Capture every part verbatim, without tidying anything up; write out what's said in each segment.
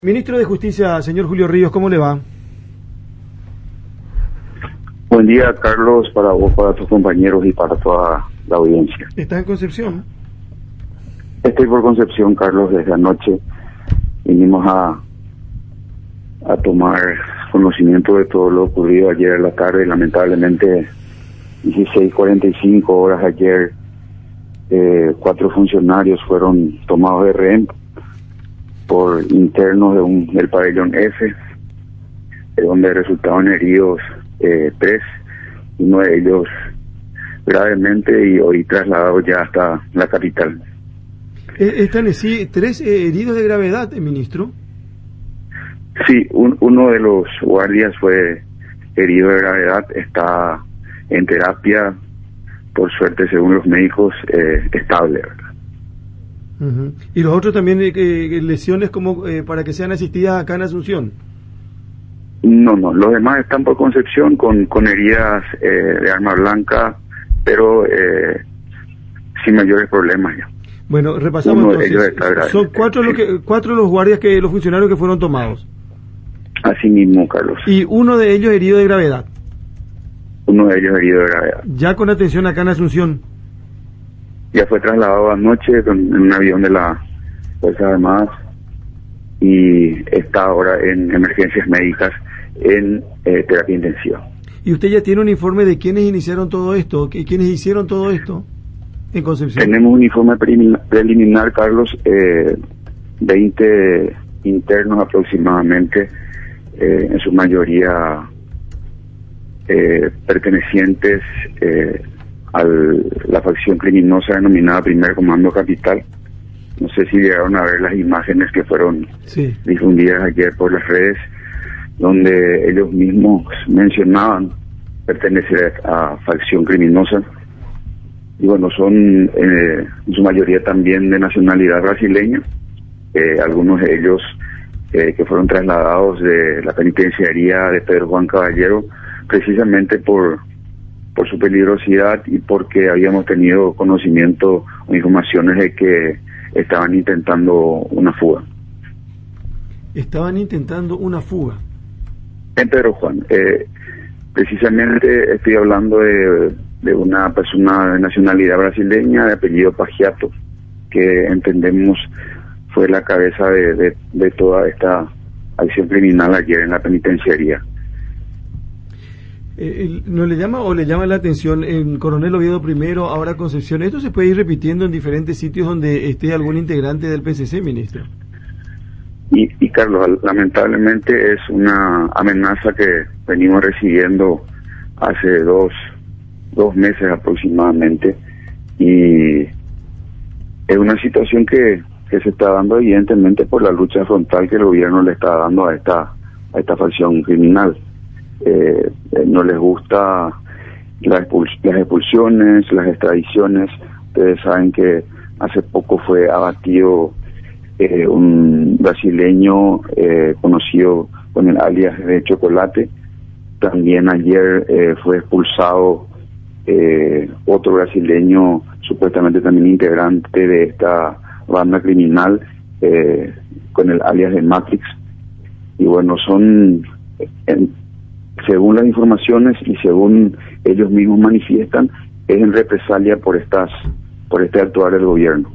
Ministro de Justicia, señor Julio Ríos, ¿cómo le va? Buen día, Carlos, para vos, para tus compañeros y para toda la audiencia. ¿Está en Concepción? Estoy por Concepción, Carlos, desde anoche. Vinimos a, a tomar conocimiento de todo lo ocurrido ayer en la tarde. Lamentablemente, dieciséis cuarenta y cinco horas ayer, eh, cuatro funcionarios fueron tomados de rehén por internos de un, del pabellón F, de donde resultaron heridos eh, tres, uno de ellos gravemente y hoy trasladados ya hasta la capital. ¿Están sí, tres eh, heridos de gravedad, ministro? Sí, un, uno de los guardias fue herido de gravedad, está en terapia, por suerte, según los médicos, eh, estable, ¿verdad? Uh-huh. ¿Y los otros también eh, lesiones como eh, para que sean asistidas acá en Asunción? No, no, los demás están por Concepción con, con heridas eh, de arma blanca, pero eh, sin mayores problemas ya. Bueno, repasamos Uno entonces. Son cuatro, sí. los que, cuatro los guardias, que los funcionarios que fueron tomados. Así mismo, Carlos. Y uno de ellos herido de gravedad. Uno de ellos herido de gravedad. Ya con atención acá en Asunción. Ya fue trasladado anoche con, en un avión de las Fuerzas Armadas y está ahora en emergencias médicas en eh, terapia intensiva. ¿Y usted ya tiene un informe de quiénes iniciaron todo esto? ¿Quiénes hicieron todo esto en Concepción? Tenemos un informe preliminar, preliminar Carlos, eh, veinte internos aproximadamente, eh, en su mayoría eh, pertenecientes eh, a la facción criminosa denominada Primer Comando Capital. No sé si llegaron a ver las imágenes que fueron sí. difundidas ayer por las redes, donde ellos mismos mencionaban pertenecer a facción criminosa. Y bueno, son eh, en su mayoría también de nacionalidad brasileña, eh, algunos de ellos eh, que fueron trasladados de la penitenciaría de Pedro Juan Caballero, precisamente por por su peligrosidad y porque habíamos tenido conocimiento o informaciones de que estaban intentando una fuga. Estaban intentando una fuga. En Pedro Juan. Eh, precisamente estoy hablando de, de una persona de nacionalidad brasileña, de apellido Pagiato, que entendemos fue la cabeza de, de, de toda esta acción criminal ayer en la penitenciaría. Eh, ¿No le llama o le llama la atención en Coronel Oviedo primero, ahora Concepción? ¿Esto se puede ir repitiendo en diferentes sitios donde esté algún integrante del P C C, ministro? Y, y Carlos, lamentablemente es una amenaza que venimos recibiendo hace dos, dos meses aproximadamente, y es una situación que, que se está dando evidentemente por la lucha frontal que el gobierno le está dando a esta, a esta facción criminal. Eh, eh, no les gusta las, expuls las expulsiones, las extradiciones. Ustedes saben que hace poco fue abatido eh, un brasileño eh, conocido con el alias de Chocolate. También ayer eh, fue expulsado eh, otro brasileño, supuestamente también integrante de esta banda criminal, eh, con el alias de Matrix. Y bueno, son... En, según las informaciones y según ellos mismos manifiestan, es en represalia por estas por este actuar del gobierno.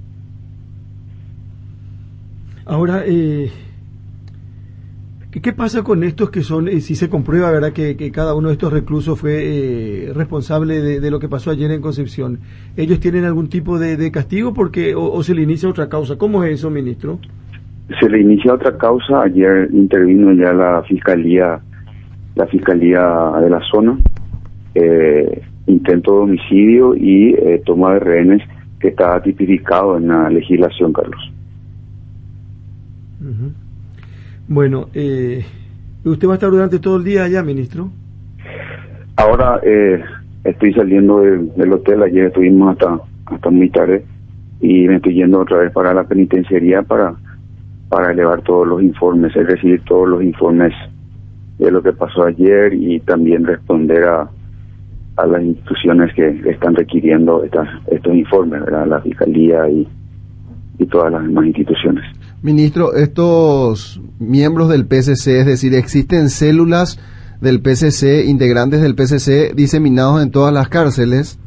Ahora, eh, ¿qué, ¿qué pasa con estos que son, eh, si se comprueba, verdad, que, que cada uno de estos reclusos fue eh, responsable de, de lo que pasó ayer en Concepción? ¿Ellos tienen algún tipo de, de castigo porque o, o se le inicia otra causa? ¿Cómo es eso, ministro? Se le inicia otra causa. Ayer intervino ya la Fiscalía la Fiscalía de la zona, eh, intento de homicidio y eh, toma de rehenes, que está tipificado en la legislación, Carlos. Uh-huh. Bueno, eh, ¿usted va a estar durante todo el día allá, ministro? Ahora eh, estoy saliendo del, del hotel. Ayer estuvimos hasta hasta muy tarde y me estoy yendo otra vez para la penitenciaría para, para elevar todos los informes, es recibir todos los informes de lo que pasó ayer y también responder a, a las instituciones que están requiriendo estas, estos informes, ¿verdad? La Fiscalía y, y todas las demás instituciones. Ministro, estos miembros del P C C, es decir, existen células del P C C, integrantes del P C C diseminados en todas las cárceles.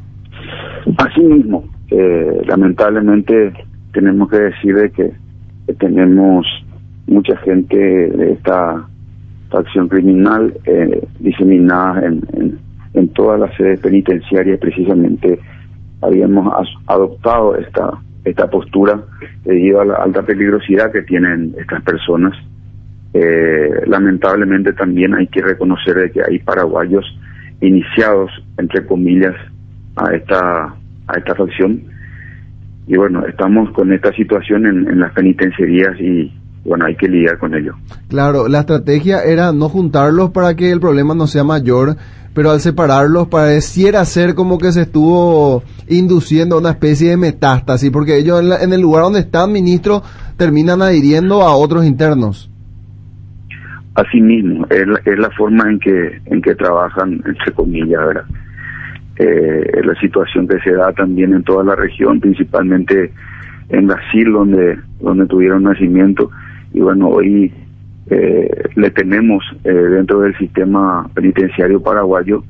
Así mismo, eh, lamentablemente tenemos que decir de que, que tenemos mucha gente de esta facción criminal eh, diseminada en, en, en todas las sedes penitenciarias. Precisamente habíamos as, adoptado esta esta postura debido a la alta peligrosidad que tienen estas personas. Eh, lamentablemente también hay que reconocer de que hay paraguayos iniciados, entre comillas, a esta a esta facción, y bueno, estamos con esta situación en, en las penitenciarías y bueno, hay que lidiar con ello. Claro, la estrategia era no juntarlos para que el problema no sea mayor, pero al separarlos pareciera ser como que se estuvo induciendo una especie de metástasis, porque ellos en, la, en el lugar donde están, ministro, terminan adhiriendo a otros internos. Así mismo, es la, es la forma en que en que trabajan, entre comillas, ¿verdad? Eh, la situación que se da también en toda la región, principalmente en Brasil, donde donde tuvieron nacimiento, y bueno, hoy eh, le tenemos eh, dentro del sistema penitenciario paraguayo,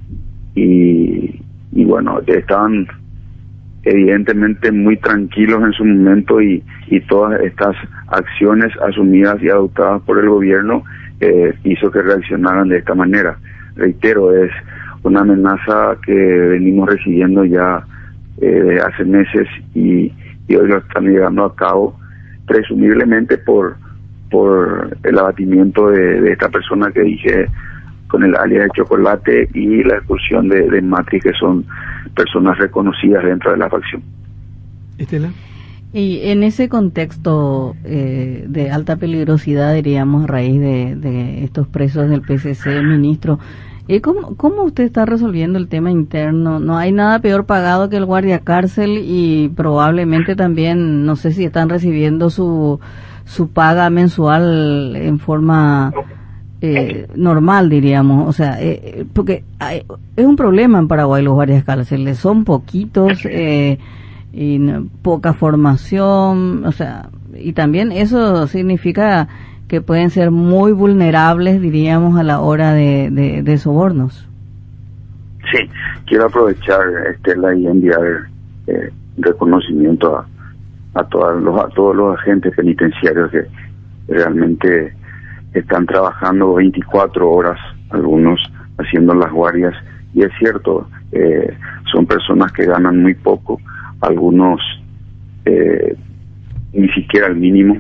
y, y bueno, estaban evidentemente muy tranquilos en su momento, y, y todas estas acciones asumidas y adoptadas por el gobierno eh, hizo que reaccionaran de esta manera. Reitero, es una amenaza que venimos recibiendo ya eh, hace meses, y, y hoy lo están llevando a cabo presumiblemente por por el abatimiento de, de esta persona que dije con el alias de Chocolate, y la expulsión de, de Matri, que son personas reconocidas dentro de la facción. Estela. Y en ese contexto eh, de alta peligrosidad, diríamos, a raíz de, de estos presos del P C C, ministro, ¿y cómo, cómo usted está resolviendo el tema interno? No hay nada peor pagado que el guardia cárcel, y probablemente también, no sé si están recibiendo su su paga mensual en forma eh, normal, diríamos, o sea, eh, porque hay, es un problema en Paraguay los guardias cárceles, son poquitos, eh, y no, poca formación, o sea, y también eso significa que pueden ser muy vulnerables, diríamos, a la hora de, de, de sobornos. Sí, quiero aprovechar, Estela, y enviar eh, reconocimiento a a todos los a todos los agentes penitenciarios que realmente están trabajando veinticuatro horas, algunos haciendo las guardias, y es cierto, eh, son personas que ganan muy poco, algunos eh, ni siquiera el mínimo,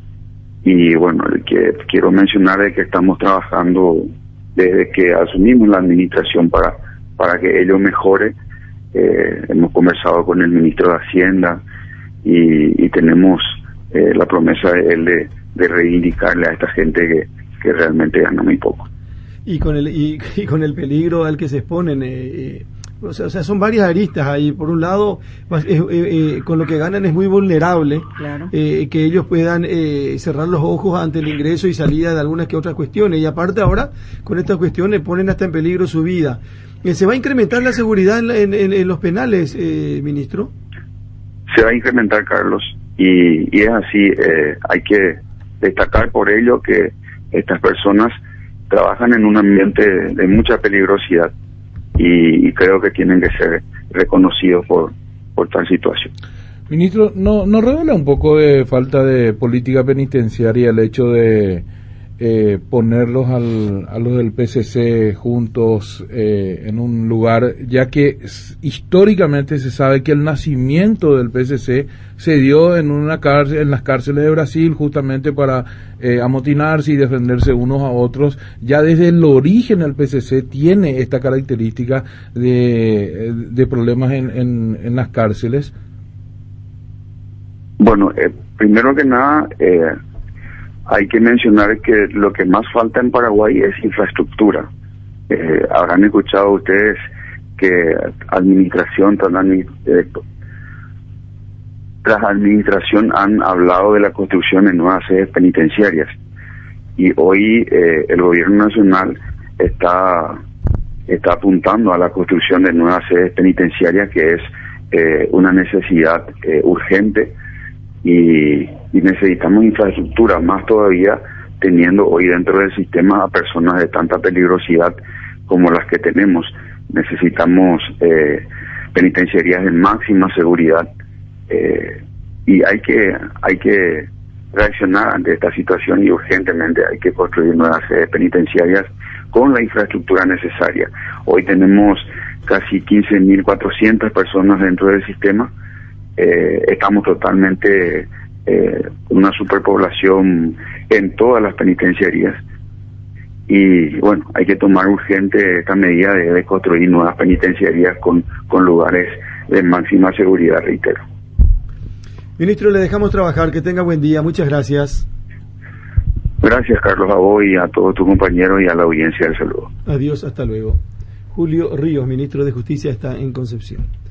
y bueno, el que quiero mencionar es que estamos trabajando desde que asumimos la administración para para que ello mejore. Eh, hemos conversado con el ministro de Hacienda, y, y tenemos eh, la promesa de él de, de reivindicarle a esta gente que, que realmente gana muy poco. Y con el y, y con el peligro al que se exponen, eh, eh, o, sea, o sea, son varias aristas ahí. Por un lado, eh, eh, con lo que ganan es muy vulnerable, claro. eh, que ellos puedan eh, cerrar los ojos ante el ingreso y salida de algunas que otras cuestiones, y aparte ahora con estas cuestiones ponen hasta en peligro su vida. Eh, ¿Se va a incrementar la seguridad en, en, en, en los penales, eh, ministro? Se va a incrementar, Carlos, y, y es así. Eh, hay que destacar por ello que estas personas trabajan en un ambiente de, de mucha peligrosidad, y, y creo que tienen que ser reconocidos por, por tal situación. Ministro, ¿no, ¿no revela un poco de falta de política penitenciaria el hecho de eh, ponerlos al, a los del P C C juntos eh, en un lugar, ya que históricamente se sabe que el nacimiento del P C C se dio en una cárcel, en las cárceles de Brasil, justamente para eh, amotinarse y defenderse unos a otros? Ya desde el origen el P C C tiene esta característica de, de problemas en, en, en las cárceles. Bueno, eh, primero que nada, eh, hay que mencionar que lo que más falta en Paraguay es infraestructura. Eh, habrán escuchado ustedes que administración tras, eh, tras administración han hablado de la construcción de nuevas sedes penitenciarias, y hoy eh, el gobierno nacional está está apuntando a la construcción de nuevas sedes penitenciarias, que es eh, una necesidad eh, urgente, y, y necesitamos infraestructura, más todavía teniendo hoy dentro del sistema a personas de tanta peligrosidad como las que tenemos. Necesitamos eh, penitenciarías de máxima seguridad eh, y hay que hay que reaccionar ante esta situación y urgentemente hay que construir nuevas sedes penitenciarias con la infraestructura necesaria. Hoy tenemos casi quince mil cuatrocientas personas dentro del sistema. Eh, estamos totalmente eh, con una superpoblación en todas las penitenciarías y bueno, hay que tomar urgente esta medida de, de construir nuevas penitenciarías con, con lugares de máxima seguridad, reitero. Ministro, le dejamos trabajar, que tenga buen día, muchas gracias. Gracias, Carlos, a vos y a todos tus compañeros y a la audiencia del saludo. Adiós, hasta luego. Julio Ríos, ministro de Justicia, está en Concepción.